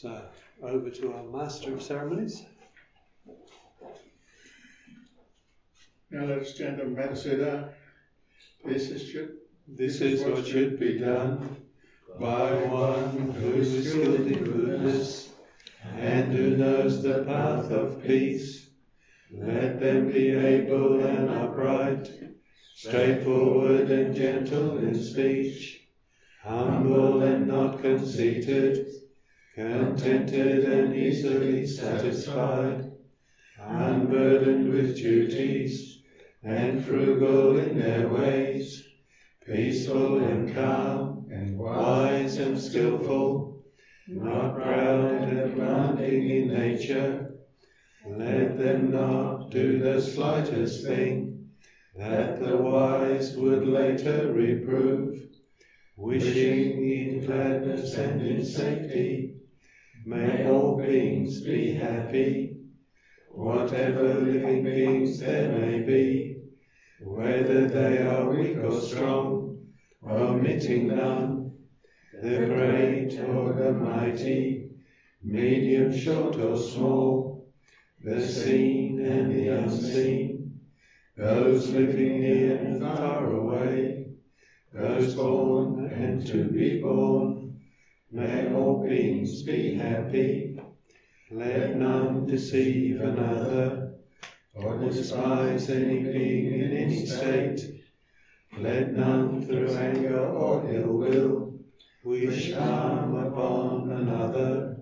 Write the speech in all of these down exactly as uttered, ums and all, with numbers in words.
So, over to our Master of Ceremonies. Now let's gently consider this is, should, this is what should be done by one who is skilled in goodness and who knows the path of peace. Let them be able and upright, straightforward and gentle in speech, humble and not conceited, contented and easily satisfied, unburdened with duties, and frugal in their ways, peaceful and calm, and wise and skillful, not proud and commanding in nature. Let them not do the slightest thing that the wise would later reprove, wishing in gladness and in safety, may all beings be happy, whatever living beings there may be, whether they are weak or strong, omitting none, the great or the mighty, medium, short or small, the seen and the unseen, those living near and far away, those born and to be born, may all beings be happy. Let none deceive another, or despise any being in any state. Let none through anger or ill will wish harm upon another,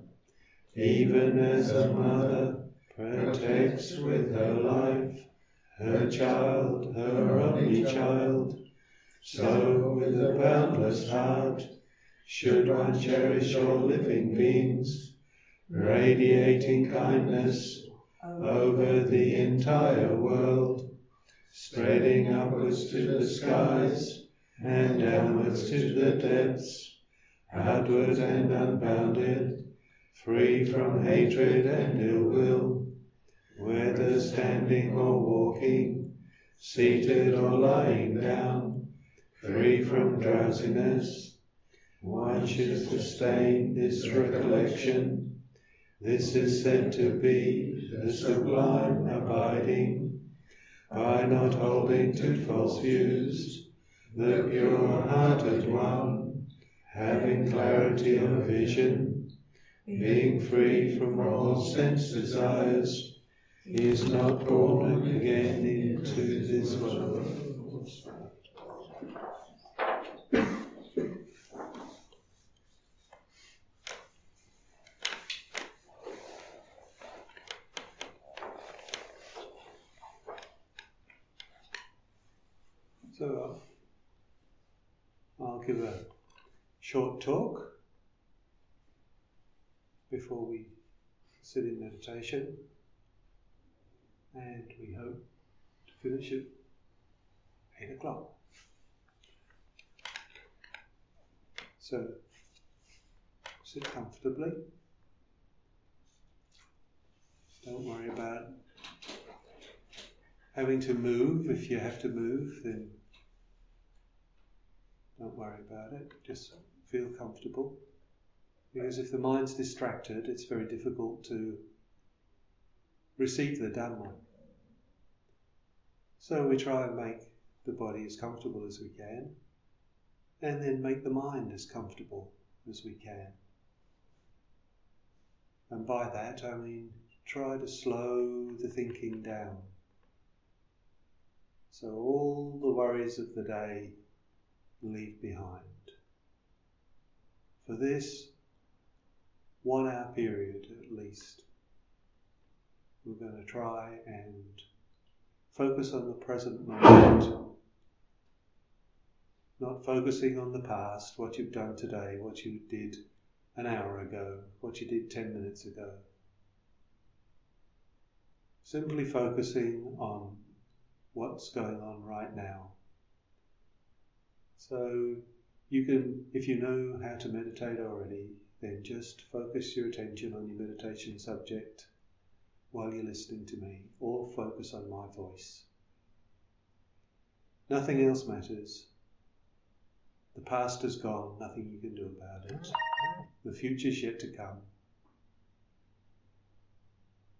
even as a mother protects with her life her child, her only child, so with a boundless heart should one cherish all living beings, radiating kindness over the entire world, spreading upwards to the skies and downwards to the depths, outward and unbounded, free from hatred and ill will, whether standing or walking, seated or lying down, free from drowsiness. One should sustain this recollection. This is said to be the sublime abiding, by not holding to false views, the pure-hearted one, having clarity of vision, being free from all sense desires, is not born again into this world. So uh, I'll give a short talk before we sit in meditation, and we hope to finish at eight o'clock. So sit comfortably. Don't worry about having to move. If you have to move, then don't worry about it. Just feel comfortable. Because if the mind's distracted, it's very difficult to receive the Dhamma. So we try and make the body as comfortable as we can, and then make the mind as comfortable as we can. And by that I mean try to slow the thinking down. So all the worries of the day leave behind. For this one hour period at least, we're going to try and focus on the present moment, not focusing on the past, what you've done today, what you did an hour ago, what you did ten minutes ago. Simply focusing on what's going on right now. So you can, if you know how to meditate already, then just focus your attention on your meditation subject while you're listening to me, or focus on my voice. Nothing else matters. The past is gone, nothing you can do about it. The future's yet to come.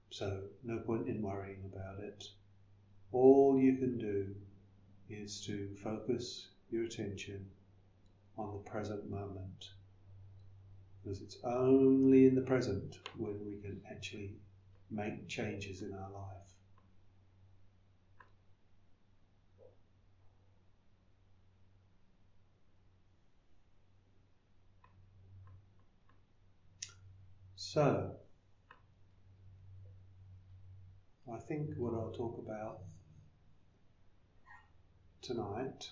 So no point in worrying about it. All you can do is to focus your attention on the present moment. Because it's only in the present when we can actually make changes in our life. So, I think what I'll talk about tonight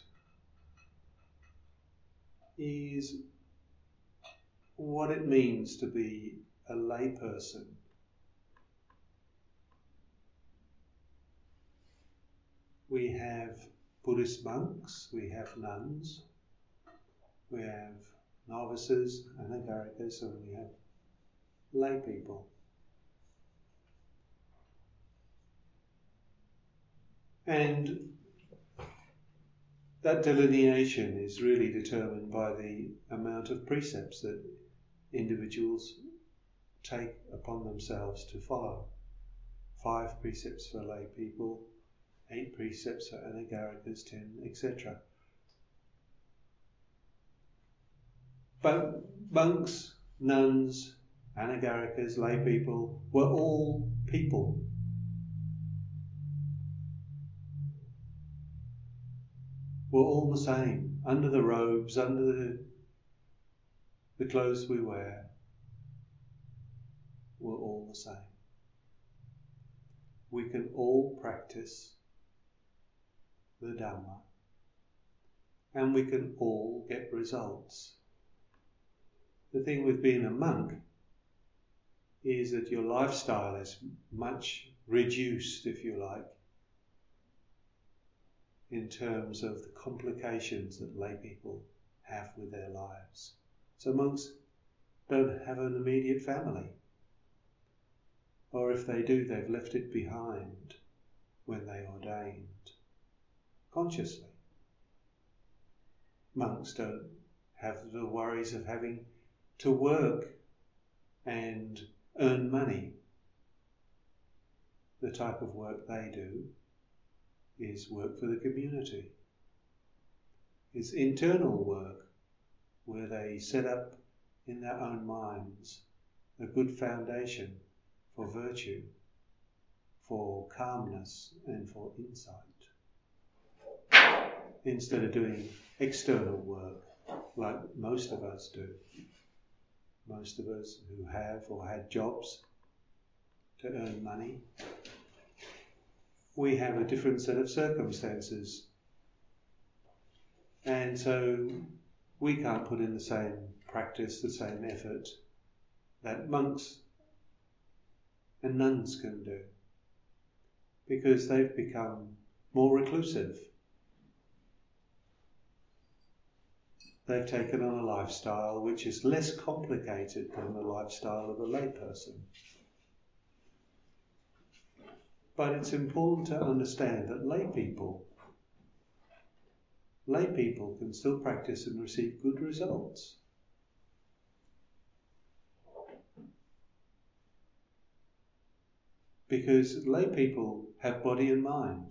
is what it means to be a layperson. We have Buddhist monks, we have nuns, we have novices, anagarikas, and we have lay people. And that delineation is really determined by the amount of precepts that individuals take upon themselves to follow. Five precepts for lay people, eight precepts for anagarikas, ten, et cetera. But monks, nuns, anagarikas, lay people were all people. We're all the same, under the robes, under the, the clothes we wear. We're all the same. We can all practice the Dhamma, and we can all get results. The thing with being a monk is that your lifestyle is much reduced, if you like, in terms of the complications that lay people have with their lives. So monks don't have an immediate family. Or if they do, they've left it behind when they ordained, consciously. Monks don't have the worries of having to work and earn money. The type of work they do is work for the community. It's internal work where they set up in their own minds a good foundation for virtue, for calmness and for insight, instead of doing external work like most of us do. Most of us who have or had jobs to earn money, we have a different set of circumstances, and so we can't put in the same practice, the same effort that monks and nuns can do, because they've become more reclusive. They've taken on a lifestyle which is less complicated than the lifestyle of a layperson. But it's important to understand that lay people, lay people can still practice and receive good results. Because lay people have body and mind.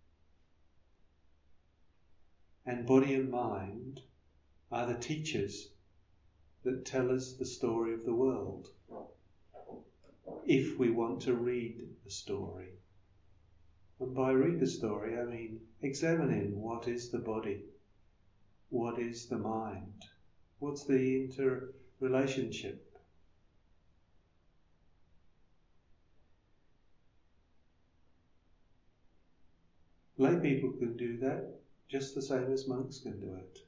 And body and mind are the teachers that tell us the story of the world, if we want to read the story. And by read the story, I mean examining what is the body, what is the mind, what's the interrelationship. Lay people can do that just the same as monks can do it.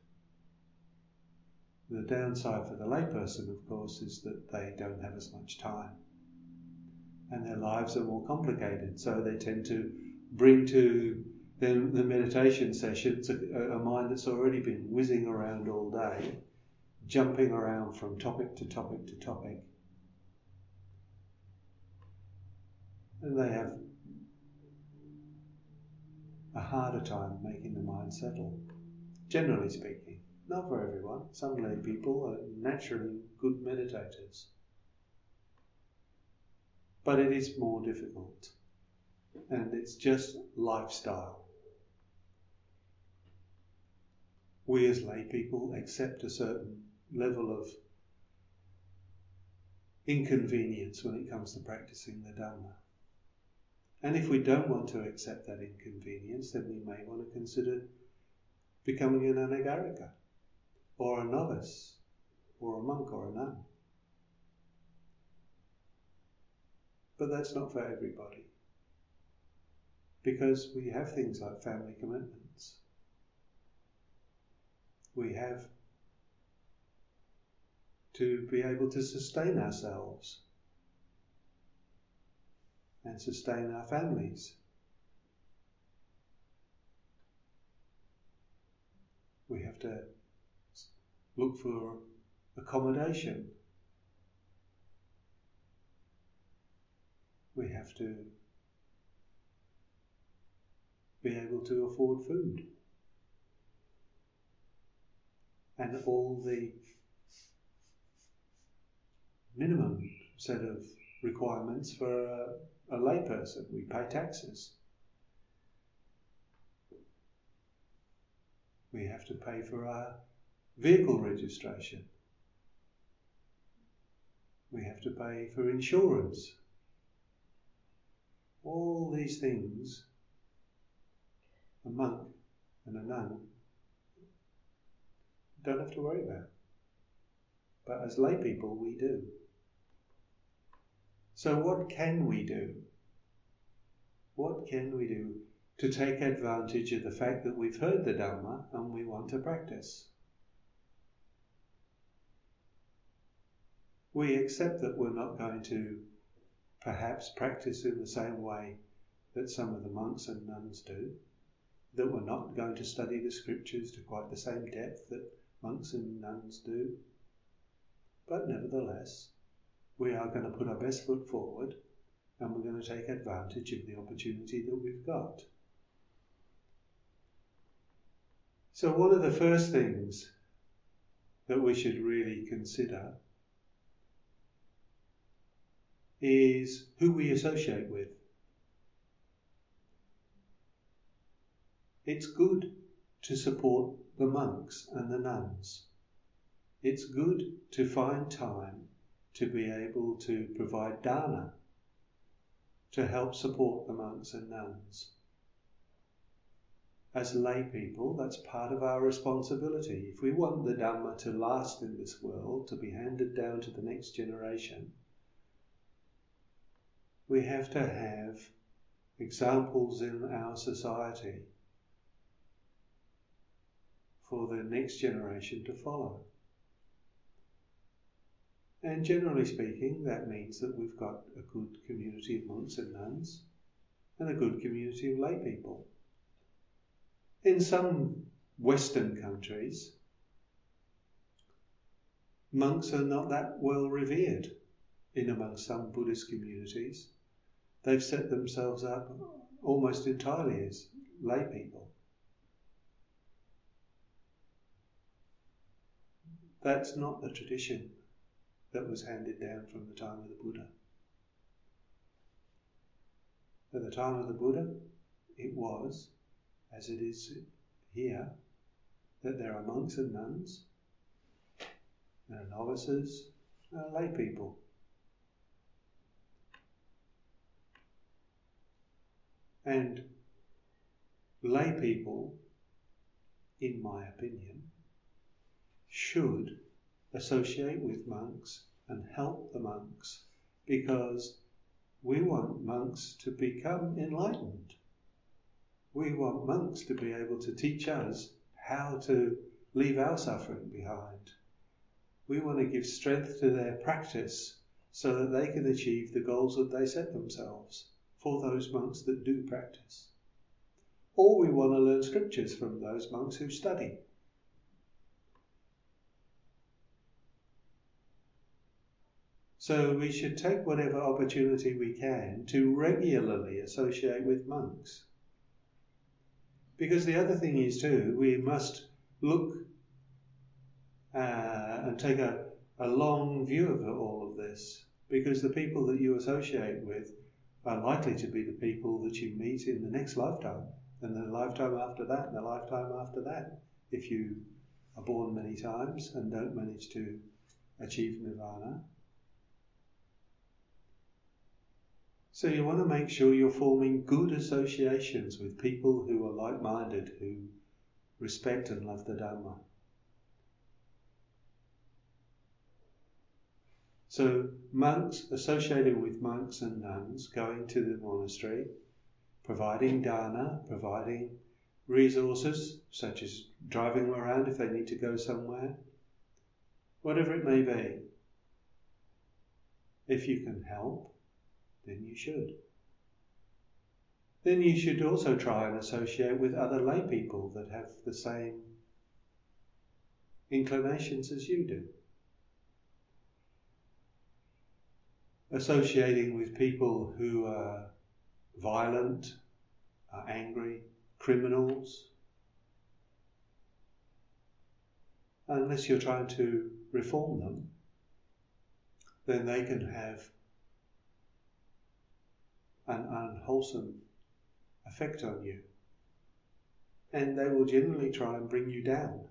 The downside for the layperson, of course, is that they don't have as much time, and their lives are more complicated, so they tend to bring to them the meditation sessions a, a mind that's already been whizzing around all day, jumping around from topic to topic to topic. And they have a harder time making the mind settle, generally speaking. Not for everyone. Some lay people are naturally good meditators. but it is more difficult. And it's just lifestyle. We as lay people accept a certain level of inconvenience when it comes to practicing the Dhamma. And if we don't want to accept that inconvenience, then we may want to consider becoming an anagarika, or a novice, or a monk or a nun. But that's not for everybody, because we have things like family commitments. We have to be able to sustain ourselves and sustain our families. We have to look for accommodation. We have to be able to afford food. And all the minimum set of requirements for a, a layperson. We pay taxes. We have to pay for our vehicle registration. We have to pay for insurance. All these things a monk and a nun don't have to worry about. But as lay people, we do. So what can we do? What can we do to take advantage of the fact that we've heard the Dhamma and we want to practice? We accept that we're not going to perhaps practice in the same way that some of the monks and nuns do, that we're not going to study the scriptures to quite the same depth that monks and nuns do. But nevertheless, we are going to put our best foot forward and we're going to take advantage of the opportunity that we've got. So one of the first things that we should really consider is who we associate with. It's good to support the monks and the nuns. It's good to find time to be able to provide dana, to help support the monks and nuns. As lay people, that's part of our responsibility. If we want the Dhamma to last in this world, to be handed down to the next generation, we have to have examples in our society for the next generation to follow. And generally speaking, that means that we've got a good community of monks and nuns and a good community of lay people. In some Western countries, monks are not that well revered in amongst some Buddhist communities. They've set themselves up almost entirely as lay people. That's not the tradition that was handed down from the time of the Buddha. At the time of the Buddha, it was, as it is here, that there are monks and nuns, there are novices, there are lay people. And lay people, in my opinion, should associate with monks and help the monks, because we want monks to become enlightened. We want monks to be able to teach us how to leave our suffering behind. We want to give strength to their practice so that they can achieve the goals that they set themselves for those monks that do practice. Or we want to learn scriptures from those monks who study. So we should take whatever opportunity we can to regularly associate with monks. Because the other thing is too, we must look uh, and take a, a long view of all of this. because the people that you associate with are likely to be the people that you meet in the next lifetime, and the lifetime after that, and the lifetime after that, if you are born many times and don't manage to achieve nirvana. So you want to make sure you're forming good associations with people who are like-minded, who respect and love the Dhamma. So monks, associating with monks and nuns, going to the monastery, providing dana, providing resources, such as driving them around if they need to go somewhere, whatever it may be. If you can help, then you should. Then you should also try and associate with other lay people that have the same inclinations as you do. Associating with people who are violent, are angry, criminals, unless you're trying to reform them, then they can have an unwholesome effect on you, and they will generally try and bring you down.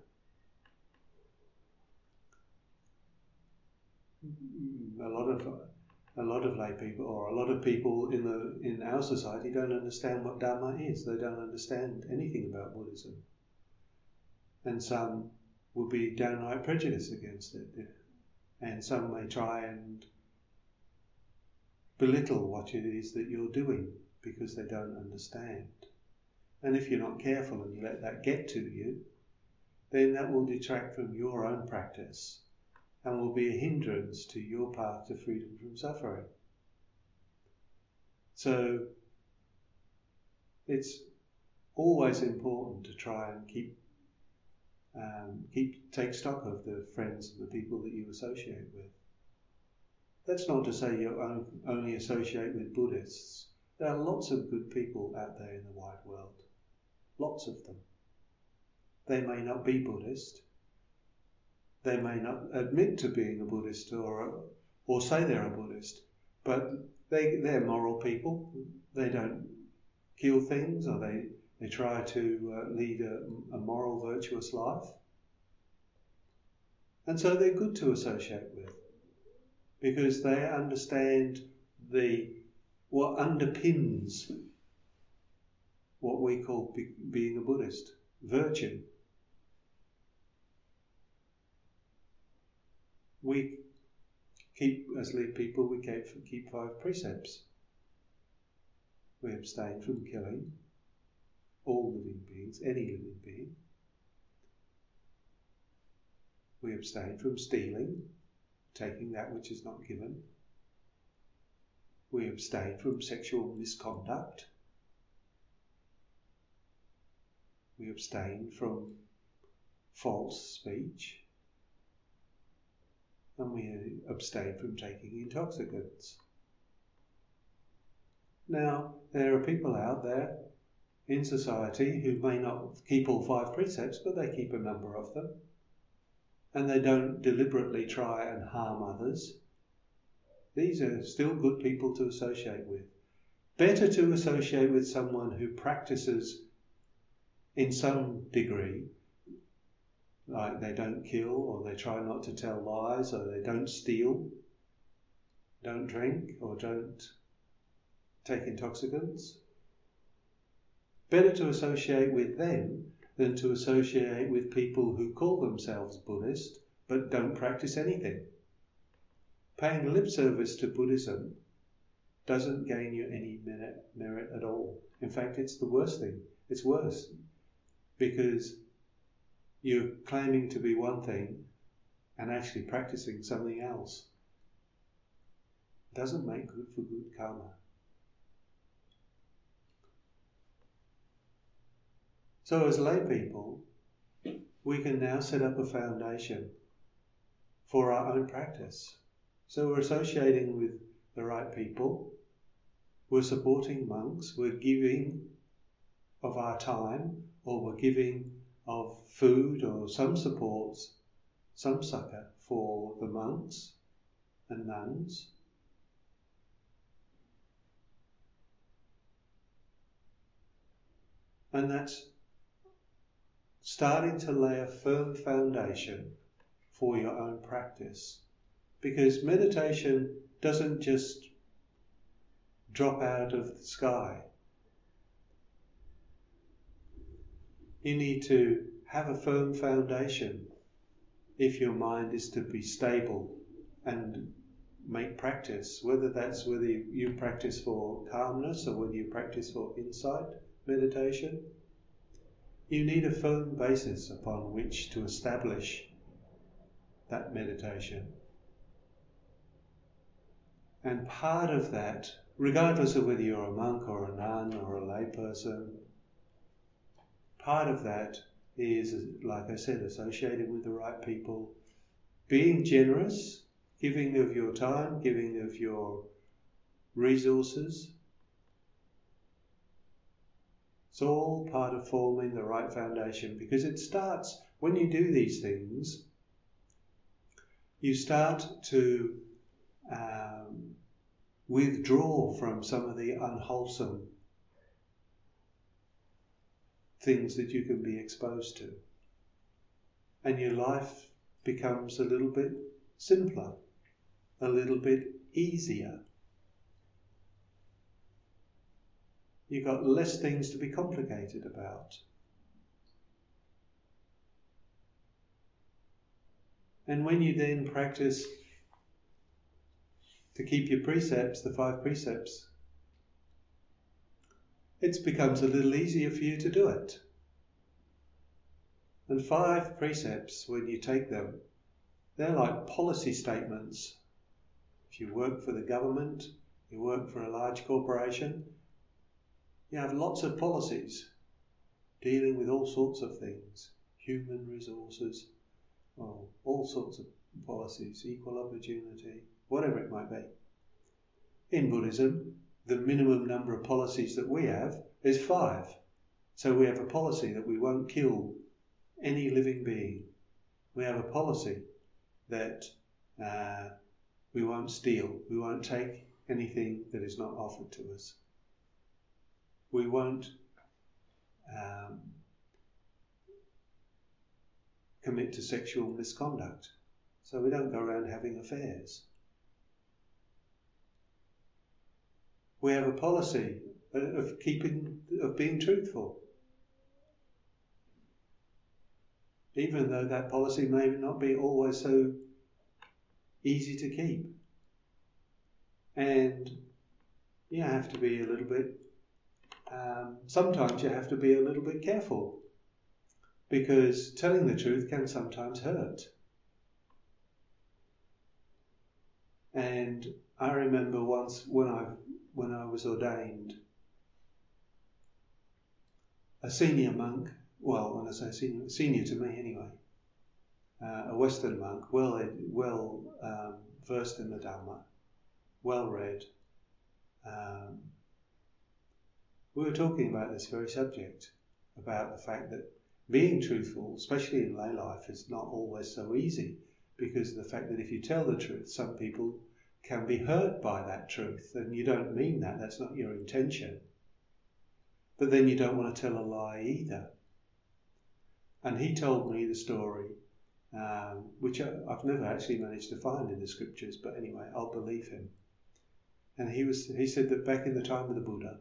A lot of a lot of lay people, or a lot of people in the in our society, don't understand what Dhamma is. They don't understand anything about Buddhism, and some will be downright prejudiced against it, and some may try and belittle what it is that you're doing because they don't understand. And if you're not careful and you let that get to you, then that will detract from your own practice and will be a hindrance to your path to freedom from suffering. So it's always important to try and keep um, keep take stock of the friends and the people that you associate with. That's not to say you only associate with Buddhists. There are lots of good people out there in the wide world. Lots of them. They may not be Buddhist. They may not admit to being a Buddhist or or say they're a Buddhist, but they, they're moral people. They don't kill things, or they, they try to uh, lead a, a moral, virtuous life. And so they're good to associate with, because they understand the what underpins what we call be, being a Buddhist, virtue. We keep, as lay people, we keep, keep five precepts. We abstain from killing all living beings, any living being. We abstain from stealing, taking that which is not given. We abstain from sexual misconduct. We abstain from false speech. And we abstain from taking intoxicants. Now, there are people out there in society who may not keep all five precepts, but they keep a number of them. And they don't deliberately try and harm others. These are still good people to associate with. Better to associate with someone who practices in some degree, like they don't kill, or they try not to tell lies, or they don't steal, don't drink, or don't take intoxicants. Better to associate with them than to associate with people who call themselves Buddhist but don't practice anything. Paying lip service to Buddhism doesn't gain you any merit, merit at all. In fact, it's the worst thing. It's worse, because you're claiming to be one thing and actually practicing something else. It doesn't make good for good karma. So as lay people, we can now set up a foundation for our own practice. So we're associating with the right people, we're supporting monks, we're giving of our time, or we're giving of food or some supports, some succor for the monks and nuns, And that's starting to lay a firm foundation for your own practice. Because meditation doesn't just drop out of the sky. You need to have a firm foundation if your mind is to be stable and make practice, whether that's whether you, you practice for calmness or whether you practice for insight meditation. You need a firm basis upon which to establish that meditation. And part of that, regardless of whether you're a monk or a nun or a lay person, part of that is, like I said, associated with the right people, being generous, giving of your time, giving of your resources. It's all part of forming the right foundation, because it starts, when you do these things, you start to um, withdraw from some of the unwholesome things that you can be exposed to. And your life becomes a little bit simpler, a little bit easier. You've got less things to be complicated about. And when you then practice to keep your precepts, the five precepts, it becomes a little easier for you to do it. And five precepts, when you take them, they're like policy statements. If you work for the government, you work for a large corporation, you have lots of policies dealing with all sorts of things, human resources, well, all sorts of policies, equal opportunity, whatever it might be. In Buddhism, the minimum number of policies that we have is five. So we have a policy that we won't kill any living being. We have a policy that uh, we won't steal, we won't take anything that is not offered to us. We won't um, commit to sexual misconduct. So we don't go around having affairs. We have a policy of keeping, of being truthful. Even though that policy may not be always so easy to keep. And you have to be a little bit Um, sometimes you have to be a little bit careful, because telling the truth can sometimes hurt. And I remember once when I when I was ordained, a senior monk, well, when I say senior, senior to me anyway, uh, a Western monk, well well um, versed in the Dhamma, well read. Um, We were talking about this very subject, about the fact that being truthful, especially in lay life, is not always so easy, because of the fact that if you tell the truth, some people can be hurt by that truth, and you don't mean that, that's not your intention. But then you don't want to tell a lie either. And he told me the story, um, which I, I've never actually managed to find in the scriptures, but anyway, I'll believe him. And he was he said that back in the time of the Buddha,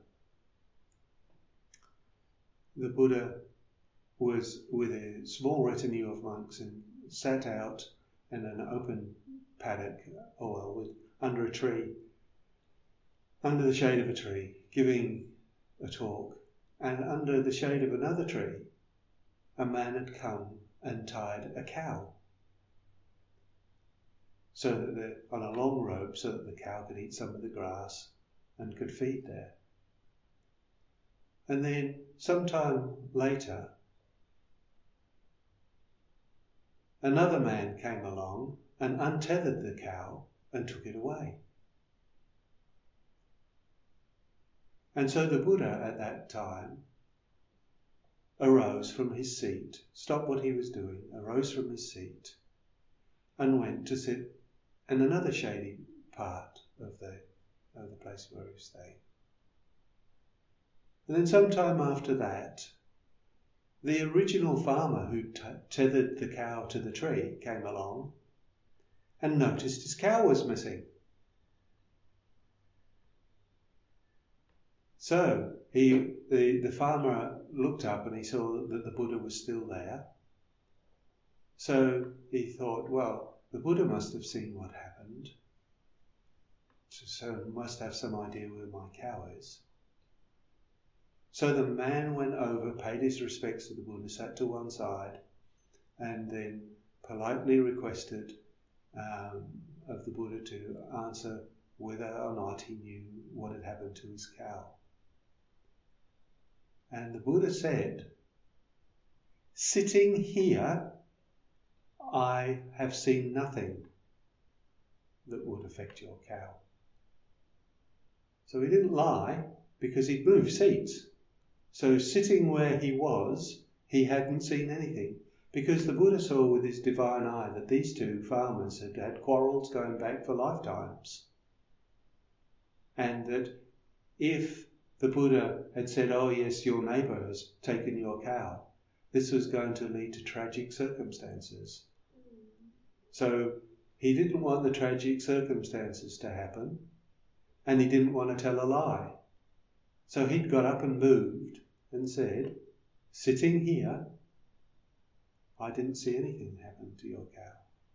the Buddha was with a small retinue of monks and sat out in an open paddock, or well, with, under a tree, under the shade of a tree, giving a talk. And under the shade of another tree, a man had come and tied a cow, so that the, on a long rope, so that the cow could eat some of the grass and could feed there. And then, sometime later, another man came along and untethered the cow and took it away. And so the Buddha at that time arose from his seat, stopped what he was doing, arose from his seat, and went to sit in another shady part of the, of the place where he was staying. And then sometime after that, the original farmer who t- tethered the cow to the tree came along and noticed his cow was missing. So he, the, the farmer looked up and he saw that the Buddha was still there. So he thought, well, the Buddha must have seen what happened, so must have some idea where my cow is. So the man went over, paid his respects to the Buddha, sat to one side, and then politely requested um, of the Buddha to answer whether or not he knew what had happened to his cow. And the Buddha said, "Sitting here, I have seen nothing that would affect your cow." So he didn't lie, because he'd moved seats. So sitting where he was, he hadn't seen anything, because the Buddha saw with his divine eye that these two farmers had had quarrels going back for lifetimes. And that if the Buddha had said, "Oh yes, your neighbour has taken your cow," this was going to lead to tragic circumstances. So he didn't want the tragic circumstances to happen, and he didn't want to tell a lie. So he'd got up and moved and said, "Sitting here, I didn't see anything happen to your cow."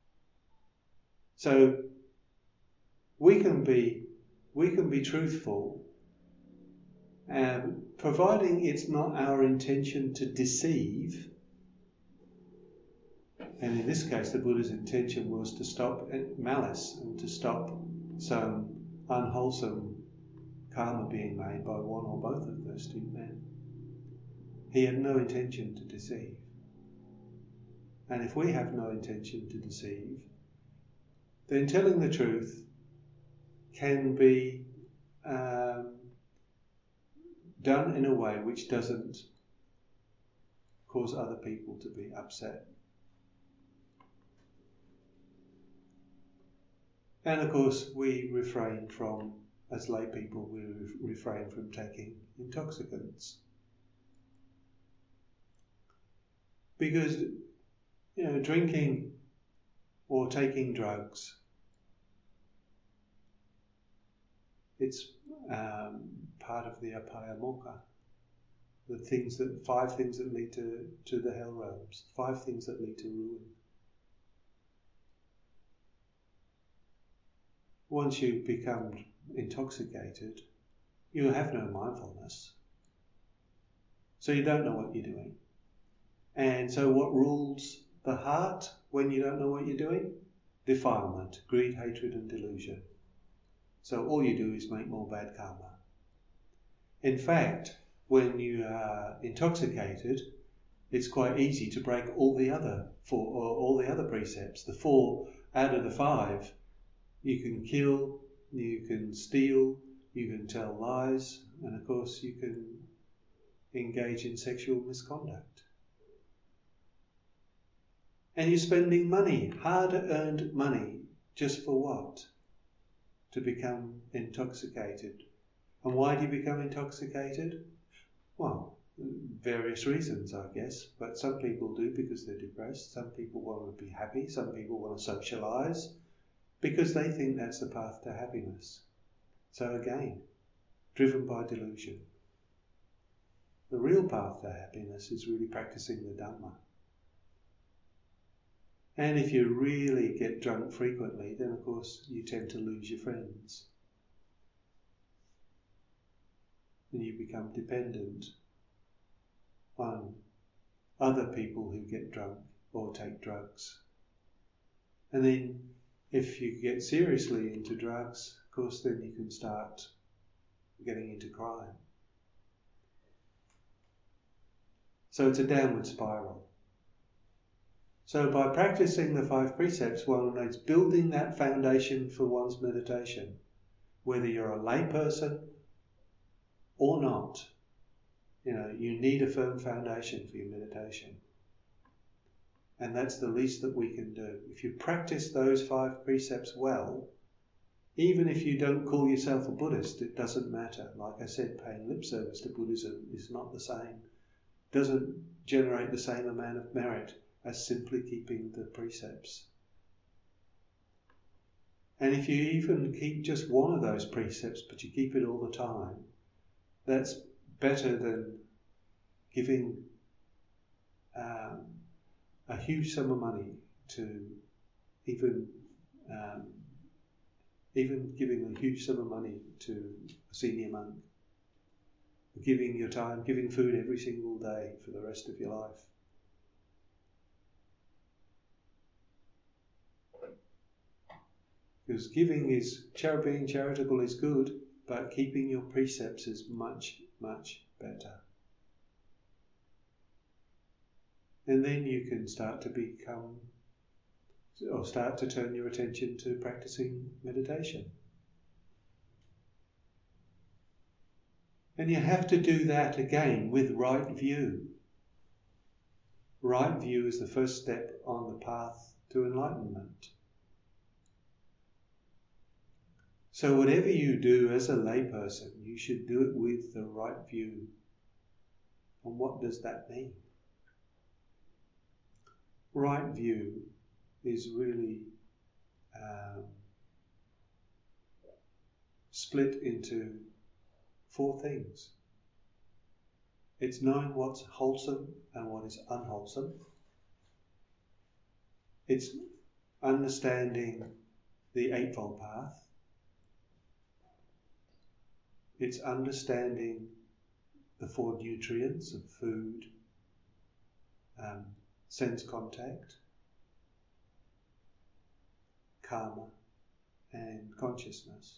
So we can be we can be truthful, um, providing it's not our intention to deceive. And in this case, the Buddha's intention was to stop malice and to stop some unwholesome karma being made by one or both of those two men. He had no intention to deceive. And if we have no intention to deceive, then telling the truth can be um, done in a way which doesn't cause other people to be upset. And of course, we refrain from, as lay people, we refrain from taking intoxicants. Because, you know, drinking or taking drugs, it's um, part of the apaya mokkha. The things that, five things that lead to, to the hell realms, five things that lead to ruin. Once you become intoxicated, you have no mindfulness. So you don't know what you're doing. And so what rules the heart when you don't know what you're doing? Defilement, greed, hatred and delusion. So all you do is make more bad karma. In fact, when you are intoxicated, it's quite easy to break all the other four, or all the other precepts. The four out of the five. You can kill, you can steal, you can tell lies, and of course you can engage in sexual misconduct. And you're spending money, hard-earned money, just for what? To become intoxicated. And why do you become intoxicated? Well, various reasons, I guess, but some people do because they're depressed, some people want to be happy, some people want to socialise, because they think that's the path to happiness. So again, driven by delusion. The real path to happiness is really practicing the Dhamma. And if you really get drunk frequently, then of course you tend to lose your friends. And you become dependent on other people who get drunk or take drugs. And then if you get seriously into drugs, of course, then you can start getting into crime. So it's a downward spiral. So by practicing the five precepts, one is building that foundation for one's meditation, whether you're a lay person or not. You know, you need a firm foundation for your meditation. And that's the least that we can do. If you practice those five precepts well, even if you don't call yourself a Buddhist, it doesn't matter. Like I said, paying lip service to Buddhism is not the same doesn't generate the same amount of merit as simply keeping the precepts. And if you even keep just one of those precepts, but you keep it all the time, that's better than giving um, a huge sum of money to even um, even giving a huge sum of money to a senior monk, giving your time, giving food every single day for the rest of your life. Because giving is, being charitable is good, but keeping your precepts is much, much better. And then you can start to become, or start to turn your attention to practicing meditation. And you have to do that again with right view. Right view is the first step on the path to enlightenment. So whatever you do as a layperson, you should do it with the right view. And what does that mean? Right view is really um, split into four things. It's knowing what's wholesome and what is unwholesome. It's understanding the Eightfold Path. It's understanding the four nutrients of food, um, sense contact, karma, and consciousness.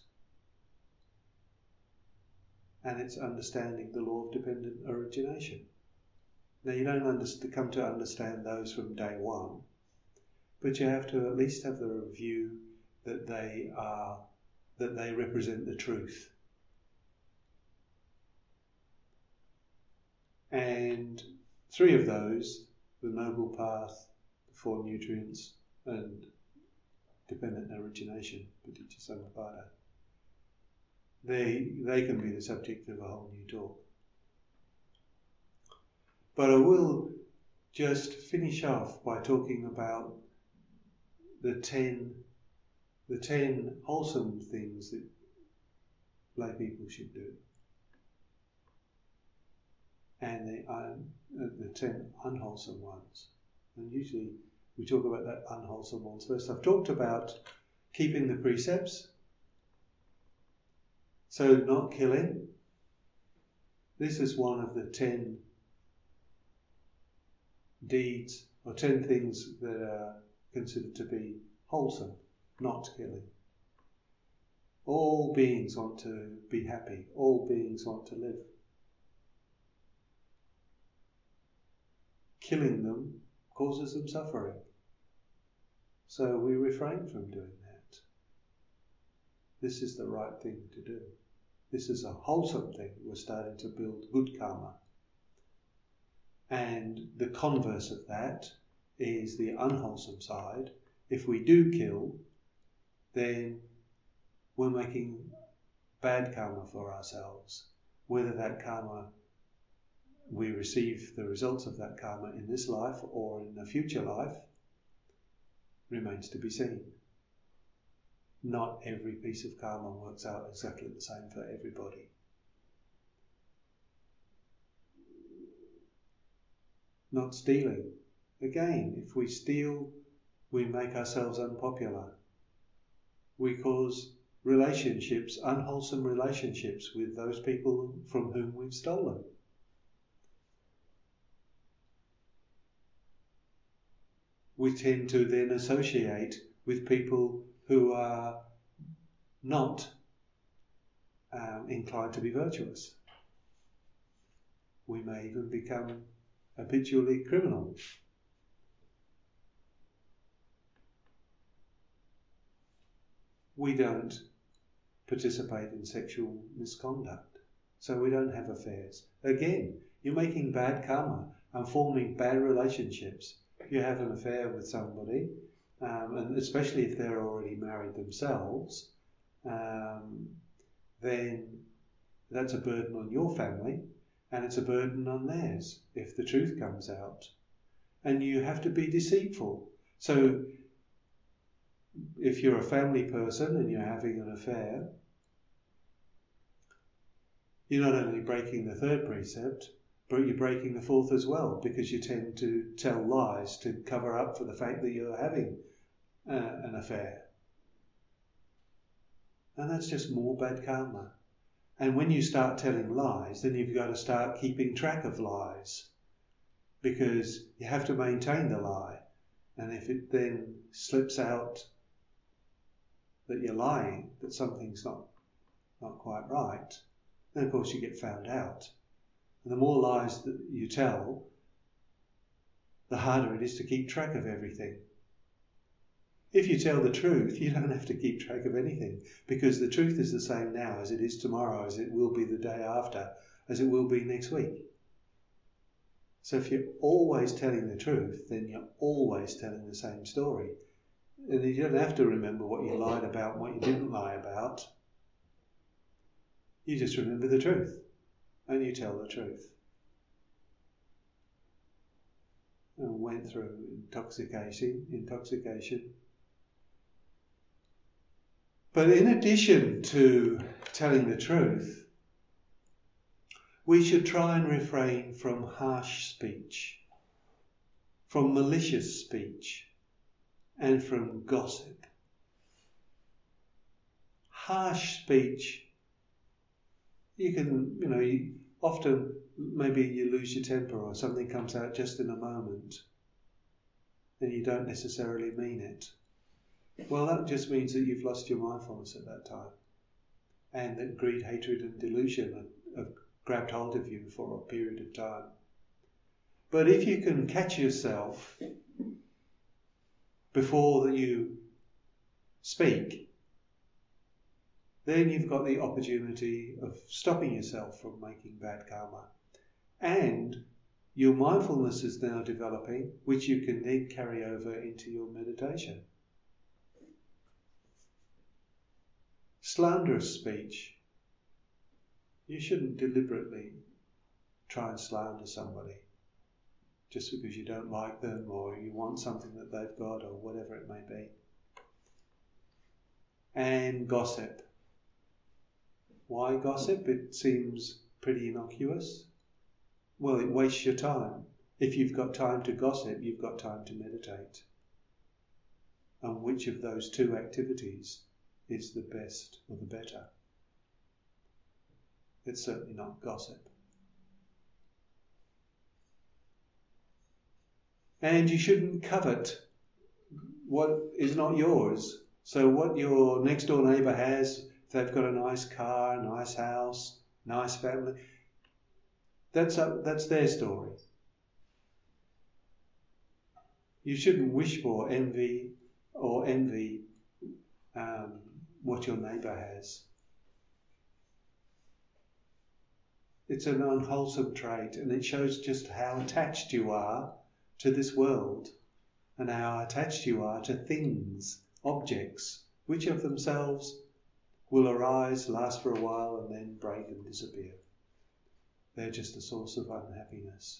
And it's understanding the law of dependent origination. Now you don't understand, come to understand those from day one, but you have to at least have the view that they are, that they represent the truth. And three of those, the Noble Path, the Four Nutrients, and Dependent Origination, Paticca Samuppada, they, they can be the subject of a whole new talk. But I will just finish off by talking about the ten, the ten wholesome things that lay people should do, and the, um, the ten unwholesome ones. And usually we talk about that unwholesome ones first. I've talked about keeping the precepts, so not killing. This is one of the ten deeds or ten things that are considered to be wholesome, not killing. All beings want to be happy. All beings want to live. Killing them causes them suffering. So we refrain from doing that. This is the right thing to do. This is a wholesome thing. We're starting to build good karma. And the converse of that is the unwholesome side. If we do kill, then we're making bad karma for ourselves. Whether that karma, we receive the results of that karma in this life or in a future life, remains to be seen. Not every piece of karma works out exactly the same for everybody. Not stealing. Again, if we steal, we make ourselves unpopular. We cause relationships, unwholesome relationships with those people from whom we've stolen. We tend to then associate with people who are not um, inclined to be virtuous. We may even become habitually criminal. We don't participate in sexual misconduct, so we don't have affairs. Again, you're making bad karma and forming bad relationships. If you have an affair with somebody, um, and especially if they're already married themselves, um, then that's a burden on your family, And it's a burden on theirs if the truth comes out. And you have to be deceitful. So if you're a family person and you're having an affair, you're not only breaking the third precept, but you're breaking the fourth as well, because you tend to tell lies to cover up for the fact that you're having uh, an affair. And that's just more bad karma. And when you start telling lies, then you've got to start keeping track of lies, because you have to maintain the lie. And if it then slips out that you're lying, that something's not, not quite right, then of course you get found out. And the more lies that you tell, the harder it is to keep track of everything. If you tell the truth, you don't have to keep track of anything, because the truth is the same now as it is tomorrow, as it will be the day after, as it will be next week. So if you're always telling the truth, then you're always telling the same story. And you don't have to remember what you lied about and what you didn't lie about. You just remember the truth, and you tell the truth. And went through intoxication, intoxication. But in addition to telling the truth, we should try and refrain from harsh speech, from malicious speech, and from gossip. Harsh speech, you can, you know, you, often maybe you lose your temper or something comes out just in a moment and you don't necessarily mean it. Well, that just means that you've lost your mindfulness at that time, and that greed, hatred and delusion have grabbed hold of you for a period of time. But if you can catch yourself before you speak, then you've got the opportunity of stopping yourself from making bad karma. And your mindfulness is now developing, which you can then carry over into your meditation. Slanderous speech. You shouldn't deliberately try and slander somebody just because you don't like them or you want something that they've got or whatever it may be. And gossip. Why gossip? It seems pretty innocuous. Well, it wastes your time. If you've got time to gossip, you've got time to meditate. And which of those two activities is the best or the better? It's certainly not gossip. And you shouldn't covet what is not yours. So what your next door neighbour has, if they've got a nice car, a nice house, nice family, that's up, that's their story. You shouldn't wish for envy or envy um, what your neighbour has. It's an unwholesome trait, and it shows just how attached you are to this world and how attached you are to things, objects, which of themselves will arise, last for a while, and then break and disappear. They're just a source of unhappiness.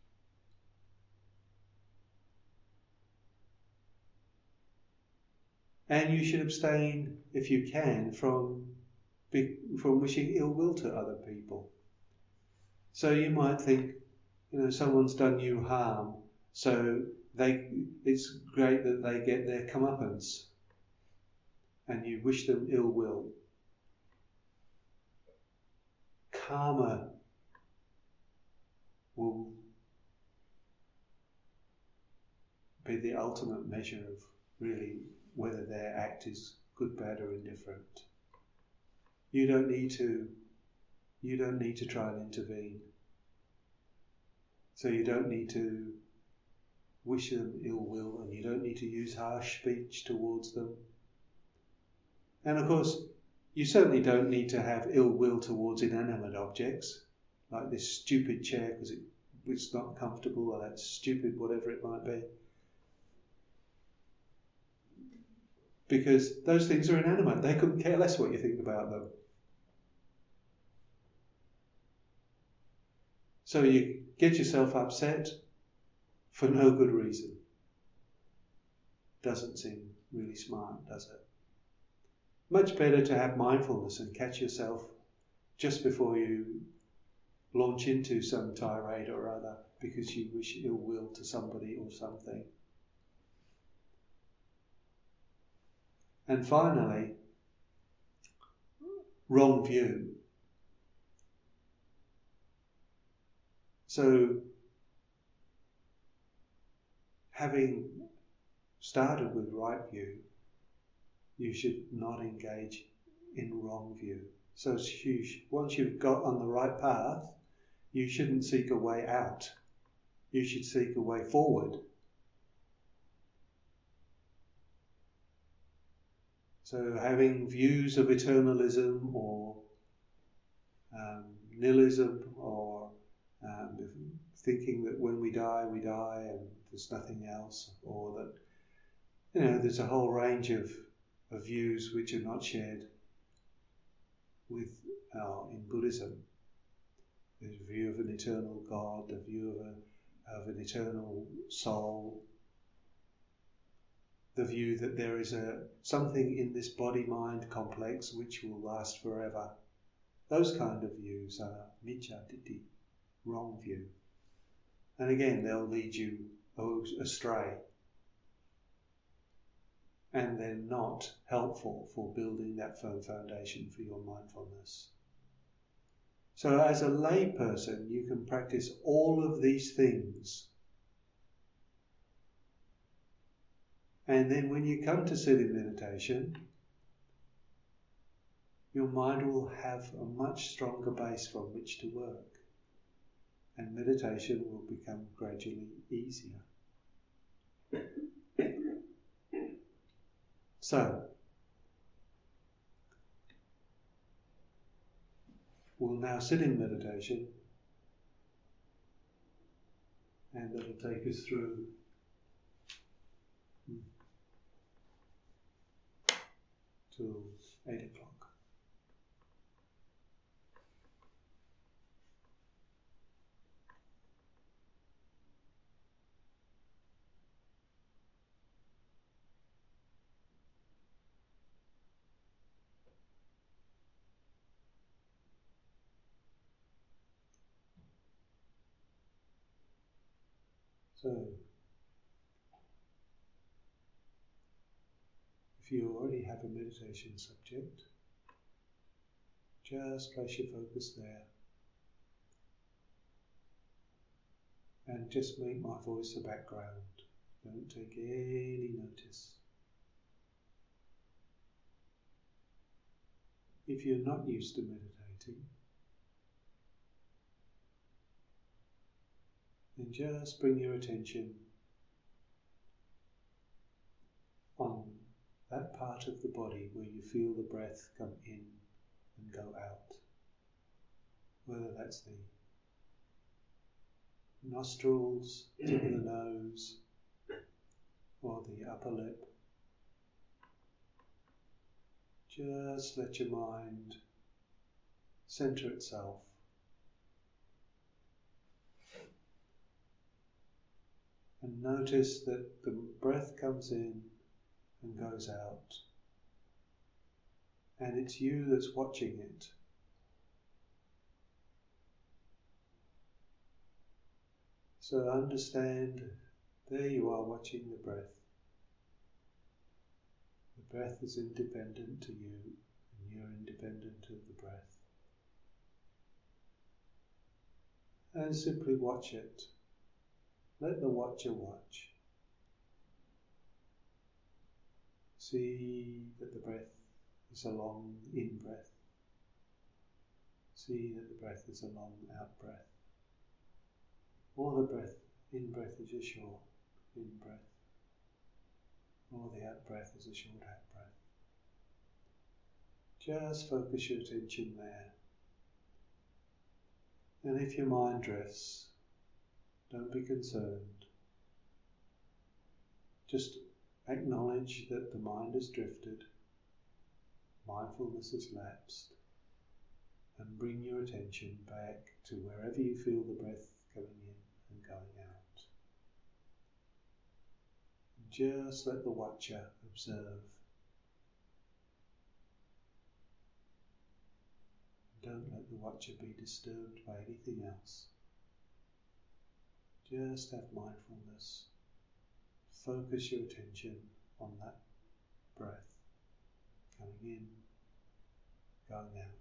And you should abstain, if you can, from, from wishing ill will to other people. So you might think, you know, someone's done you harm, so they it's great that they get their comeuppance, and you wish them ill will. Karma will be the ultimate measure of really whether their act is good, bad or indifferent. You don't need to you don't need to try and intervene. So you don't need to wish them ill will, and you don't need to use harsh speech towards them. And of course, you certainly don't need to have ill will towards inanimate objects, like this stupid chair because it, it's not comfortable, or that's stupid, whatever it might be. Because those things are inanimate. They couldn't care less what you think about them. So you get yourself upset for no good reason. Doesn't seem really smart, does it? Much better to have mindfulness and catch yourself just before you launch into some tirade or other because you wish ill will to somebody or something. And finally, wrong view. So, having started with right view, you should not engage in wrong view. So it's huge. Once you've got on the right path, you shouldn't seek a way out. You should seek a way forward. So having views of eternalism or um, nihilism or um, thinking that when we die, we die and there's nothing else, or that, you know, there's a whole range of, of views which are not shared with uh, in Buddhism. There's a view of an eternal God, a view of, a, of an eternal soul, the view that there is a something in this body-mind complex which will last forever. Those kind of views are micca ditthi, wrong view. And again, they'll lead you astray. And they're not helpful for building that firm foundation for your mindfulness. So as a lay person, you can practice all of these things. And then when you come to sit in meditation, your mind will have a much stronger base from which to work. And meditation will become gradually easier. So, we'll now sit in meditation, and that'll take us through till eight o'clock. So, if you already have a meditation subject, just place your focus there and just make my voice the background. Don't take any notice. If you're not used to meditating, then just bring your attention on that part of the body where you feel the breath come in and go out. Whether that's the nostrils, tip of the nose, or the upper lip. Just let your mind center itself. And notice that the breath comes in and goes out. And it's you that's watching it. So understand, there you are watching the breath. The breath is independent to you, and you're independent of the breath. And simply watch it. Let the watcher watch. See that the breath is a long in-breath. See that the breath is a long out-breath. Or the breath, in-breath is a short in-breath. Or the out-breath is a short out-breath. Just focus your attention there. And if your mind drifts, don't be concerned. Just acknowledge that the mind has drifted, mindfulness has lapsed, and bring your attention back to wherever you feel the breath coming in and going out. Just let the watcher observe. Don't let the watcher be disturbed by anything else. Just have mindfulness. Focus your attention on that breath coming in, going out.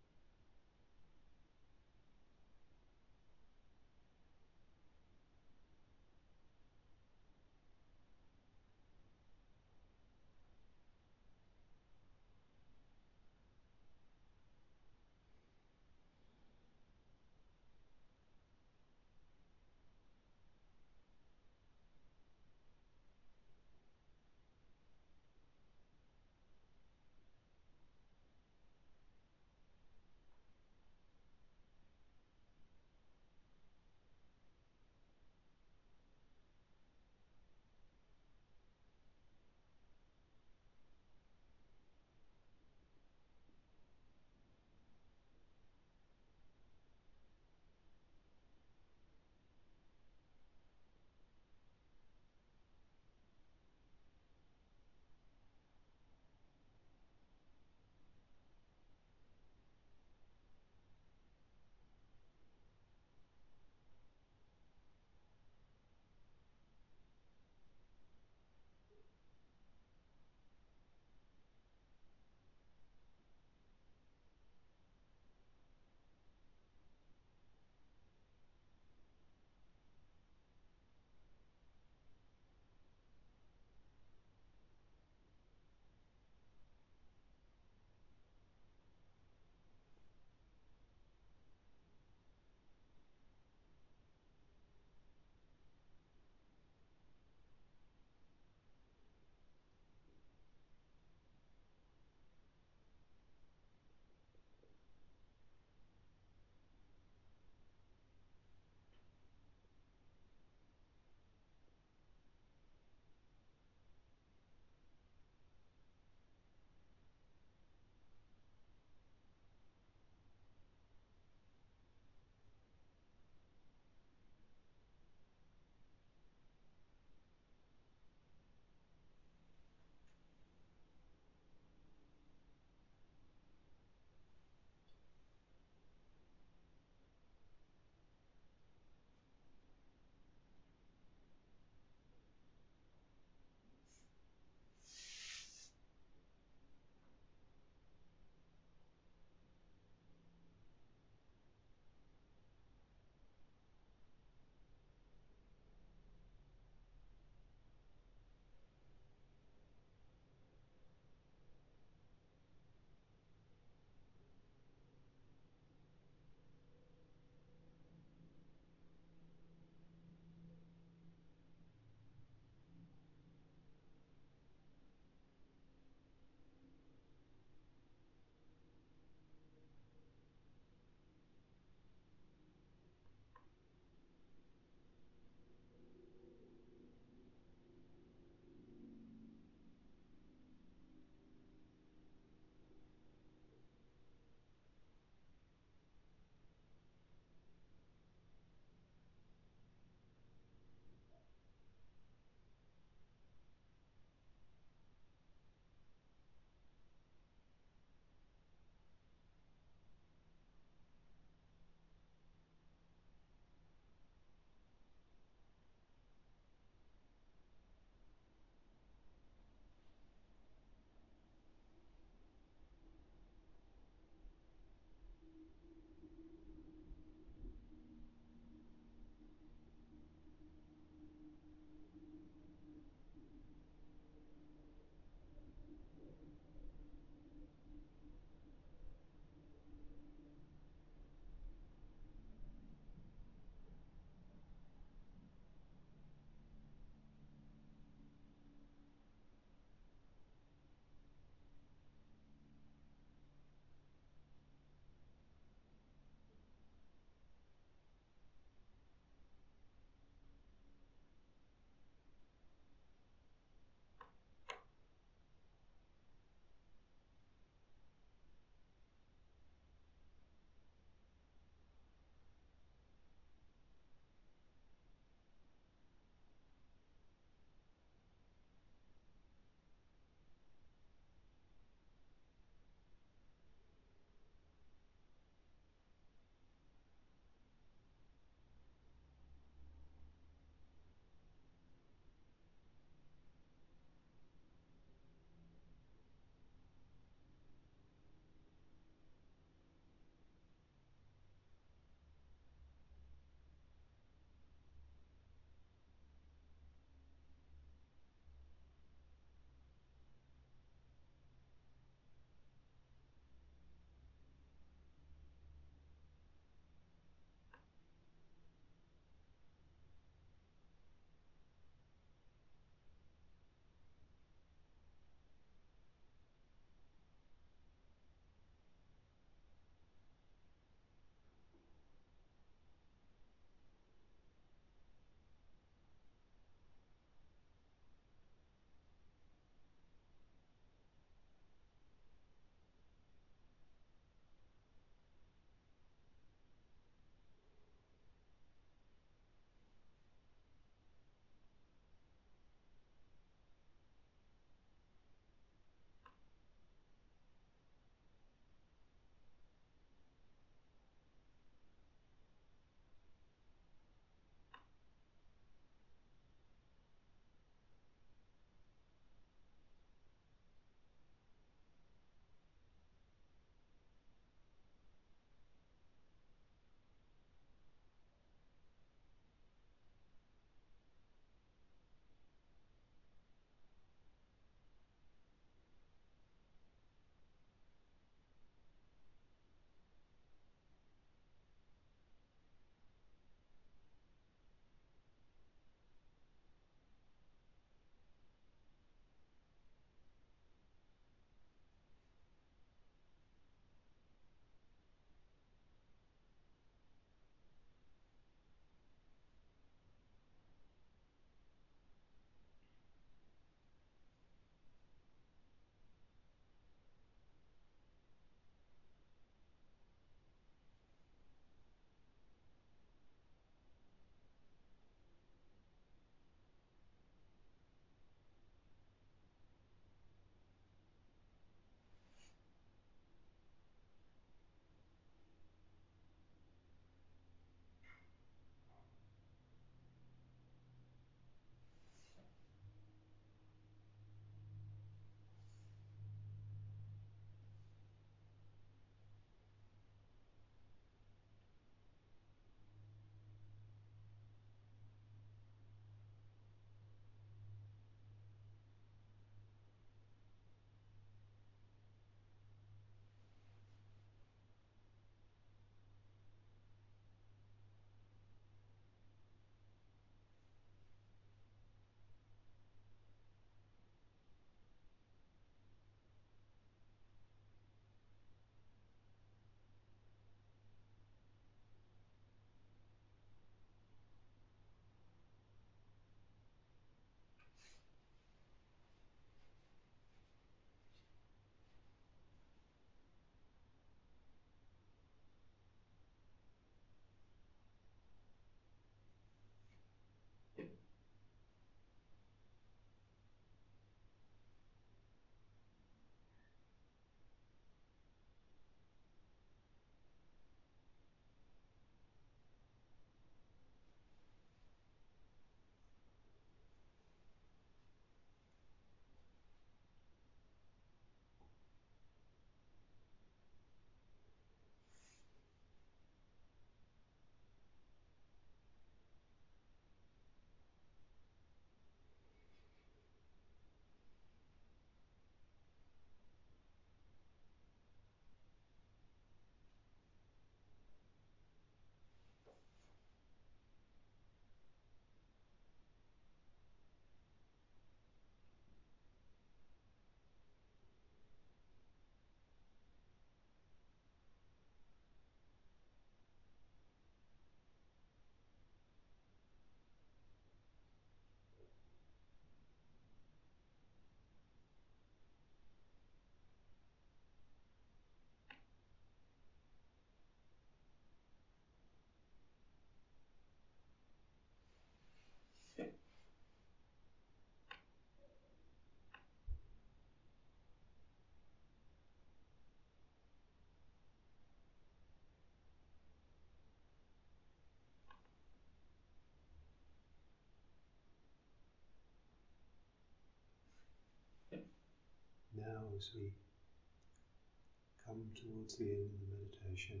as we come towards the end of the meditation.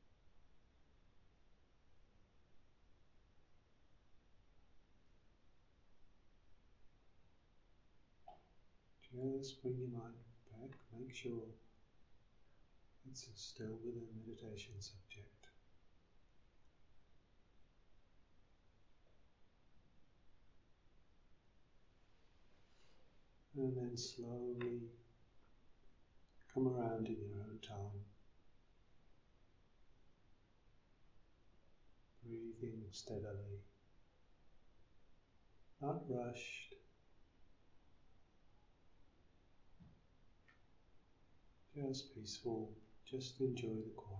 Just bring your mind back, make sure it's still with a meditation subject. And then slowly come around in your own time. Breathing steadily, not rushed. Just peaceful, just enjoy the quiet.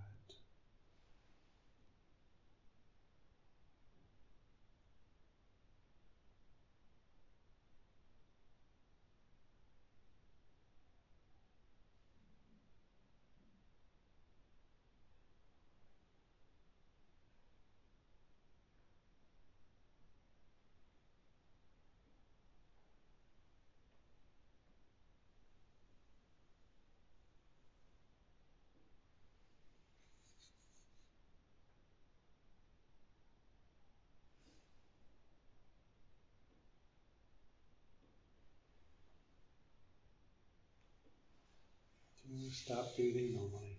Just start breathing normally.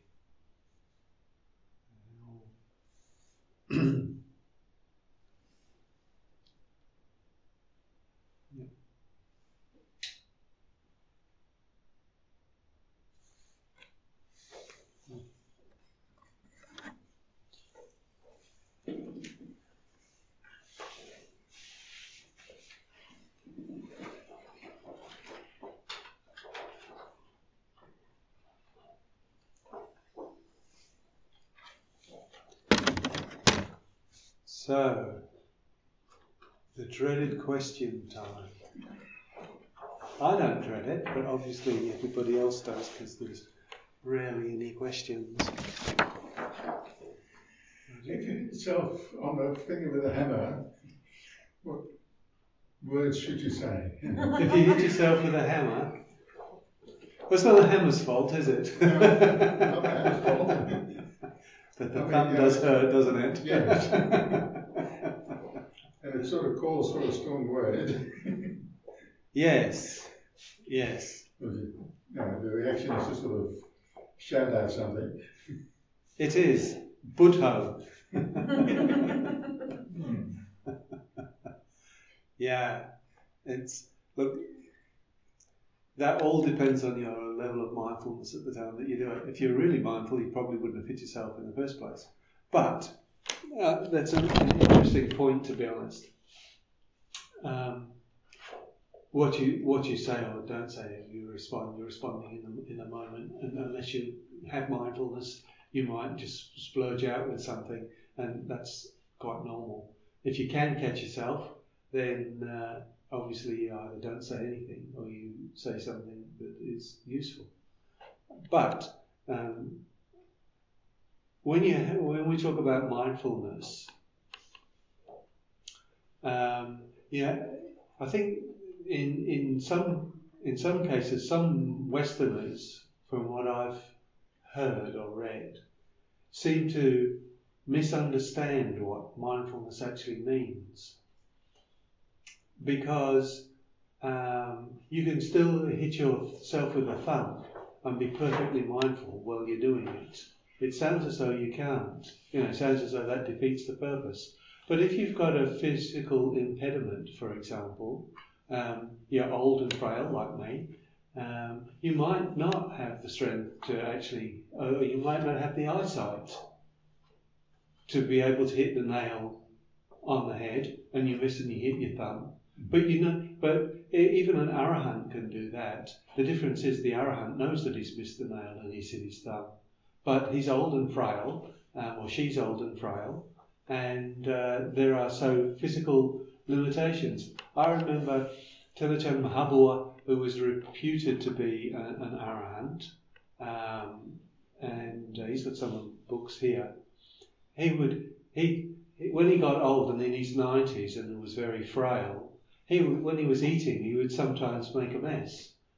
Yep. So, the dreaded question time. I don't dread it, but obviously everybody else does because there's rarely any questions. If you hit yourself on the finger with a hammer, what words should you say? If you hit yourself with a hammer, well, it's not the hammer's fault, is it? No, not the hammer's fault. But the I mean, thumb yeah, does hurt, doesn't it? Yes. And it sort of calls for a strong word. Yes, yes. No, the reaction is to sort of shout out something. It is. Buddho. Yeah, it's, look, that all depends on your level of mindfulness at the time that you do it. If you're really mindful, you probably wouldn't have hit yourself in the first place. But uh, that's an, an interesting point, to be honest. Um, what you what you say or don't say, you respond. You're responding in a, in a moment, and unless you have mindfulness, you might just splurge out with something, and that's quite normal. If you can catch yourself, then uh, obviously you either don't say anything or you say something that is useful. But um, when you when we talk about mindfulness, um, yeah, I think in in some in some cases, some Westerners, from what I've heard or read, seem to misunderstand what mindfulness actually means, because um, you can still hit yourself with a thumb and be perfectly mindful while you're doing it. It sounds as though you can't. You know, it sounds as though that defeats the purpose. But if you've got a physical impediment, for example, um, you're old and frail like me, um, you might not have the strength to actually, or you might not have the eyesight to be able to hit the nail on the head, and you miss and you hit your thumb. But you know, but even an arahant can do that. The difference is the arahant knows that he's missed the nail and he's hit his thumb, but he's old and frail, um, or she's old and frail, and uh, there are so physical limitations. I remember Telachan Mahabua, who was reputed to be a, an arahant, um, and uh, he's got some books here. He would he when he got old and in his nineties and was very frail, he would, when he was eating, he would sometimes make a mess,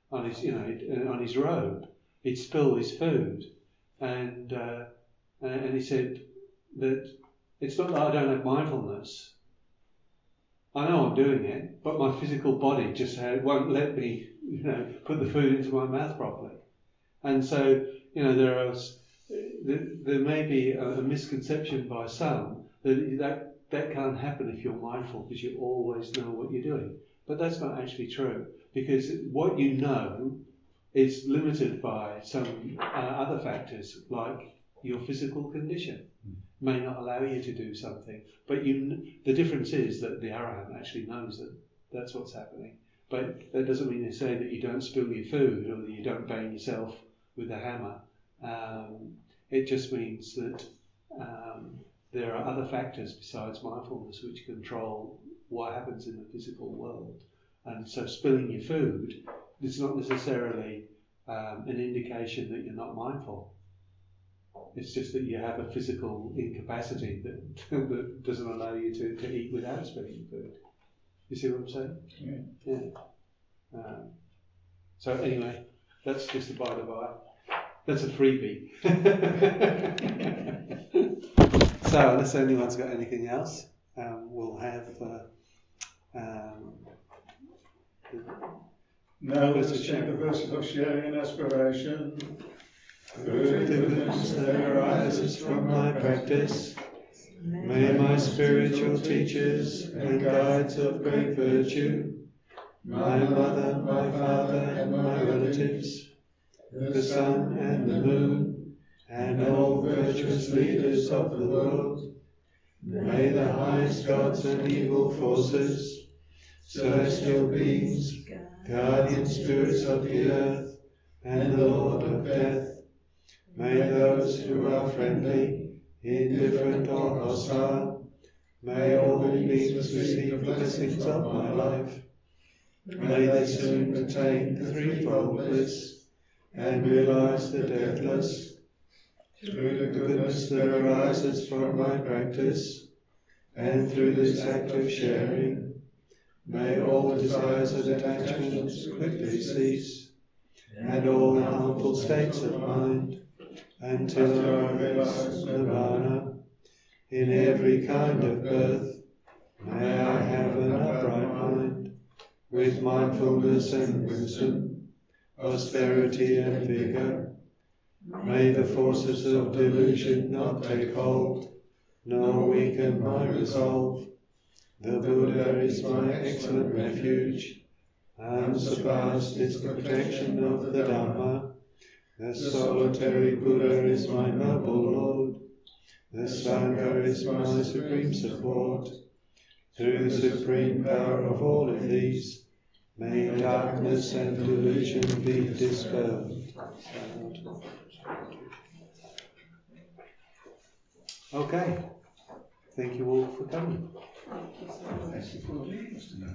on his, you know, on his robe. He'd spill his food, and uh, and he said that it's not that I don't have mindfulness. I know I'm doing it, but my physical body just won't let me, you know, put the food into my mouth properly. And so, you know, there are there may be a, a misconception by some that that that can't happen if you're mindful because you always know what you're doing. But that's not actually true, because what you know is limited by some uh, other factors, like your physical condition may not allow you to do something. But you, the difference is that the arahant actually knows that that's what's happening. But that doesn't mean to say that you don't spill your food or that you don't bang yourself with a hammer. Um, it just means that um, there are other factors besides mindfulness which control what happens in the physical world. And so spilling your food is not necessarily um, an indication that you're not mindful. It's just that you have a physical incapacity that, that doesn't allow you to, to eat without spilling your food. You see what I'm saying? Yeah. Yeah. Um, so anyway, that's just a by the by. That's a freebie. So unless anyone's got anything else, um, we'll have uh, um, now let's take the verses of sharing and aspiration. Through the goodness that arises from my practice, may my spiritual teachers and guides of great virtue, my mother, my father, and my relatives, the sun and the moon, and all virtuous leaders of the world, may the highest gods and evil forces, celestial beings, guardian spirits of the earth, and the Lord of death, may those who are friendly, indifferent, or hostile, may all beings receive blessings of my life. May they soon attain the threefold bliss and realize the deathless. Through the goodness that arises from my practice, and through this act of sharing, may all desires and attachments quickly cease, and all harmful states of mind, until I realize nirvana. In every kind of birth, may I have an upright mind, with mindfulness and wisdom, prosperity and vigour. May the forces of delusion not take hold, nor weaken my resolve. The Buddha is my excellent refuge, unsurpassed is the protection of the Dhamma. The solitary Buddha is my noble Lord. The Sangha is my supreme support. Through the supreme power of all of these, may darkness and delusion be dispelled. Okay. Thank you all for coming. Thank you for leading us tonight.